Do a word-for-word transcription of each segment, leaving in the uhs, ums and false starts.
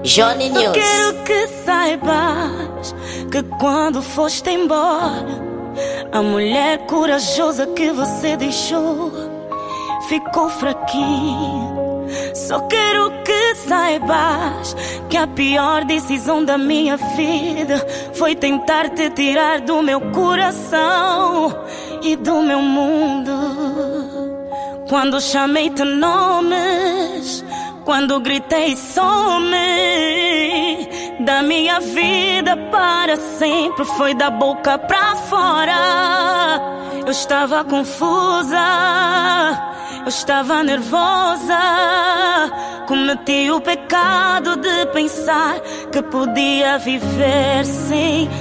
Johnny News. Só quero que saibas que quando foste embora, a mulher corajosa que você deixou ficou fraquinha. Só quero que saibas que a pior decisão da minha vida foi tentar te tirar do meu coração e do meu mundo. Quando chamei-te nomes, quando gritei some da minha vida para sempre, foi da boca pra fora. Eu estava confusa, eu estava nervosa, cometi o pecado de pensar que podia viver sem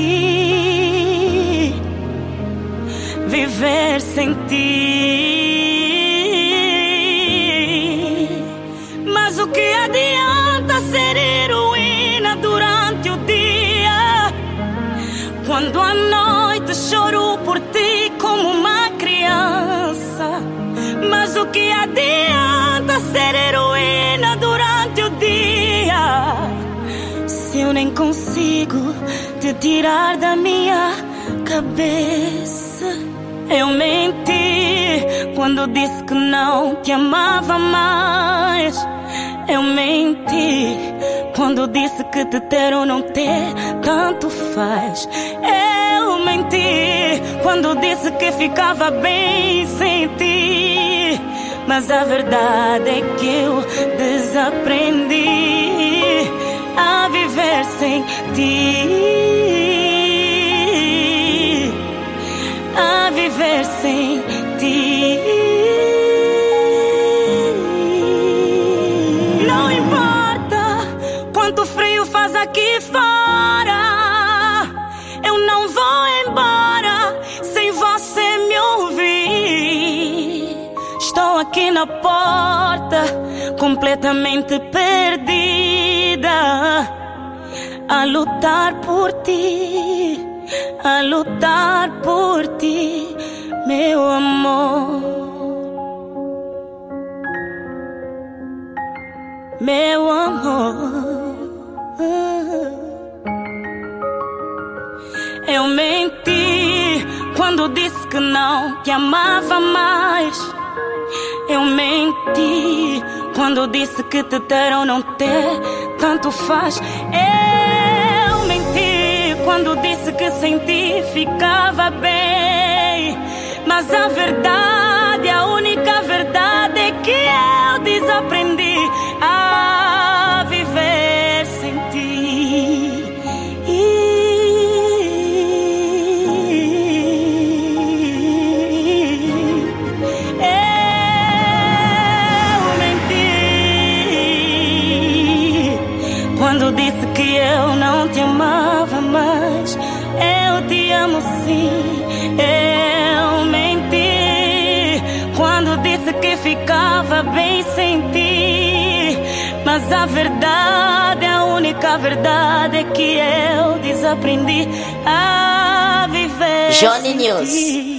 ti, viver sem ti. Mas o que adianta ser heroína durante o dia, quando à noite choro por ti como uma criança? Mas o que adianta ser heroína durante o dia, se eu nem consigo te tirar da minha cabeça? Eu menti quando disse que não te amava mais. Eu menti quando disse que te ter ou não ter tanto faz. Eu menti quando disse que ficava bem sem ti. Mas a verdade é que eu desaprendi a viver sem ti, a viver sem ti. Não importa quanto frio faz aqui fora, eu não vou embora sem você me ouvir. Estou aqui na porta, completamente perdida, a lutar por ti, a lutar por ti, meu amor, meu amor. Eu menti quando disse que não te amava mais. Eu menti quando disse que te ter ou não ter tanto faz. Eu menti quando disse que sem ti ficava bem. Mas a verdade, a única verdade é que eu desaprendi a viver sem ti. Quando disse que eu não te amava mais, eu te amo sim. Eu menti quando disse que ficava bem sem ti. Mas a verdade, a única verdade é que eu desaprendi a viver Johnny sem News. ti.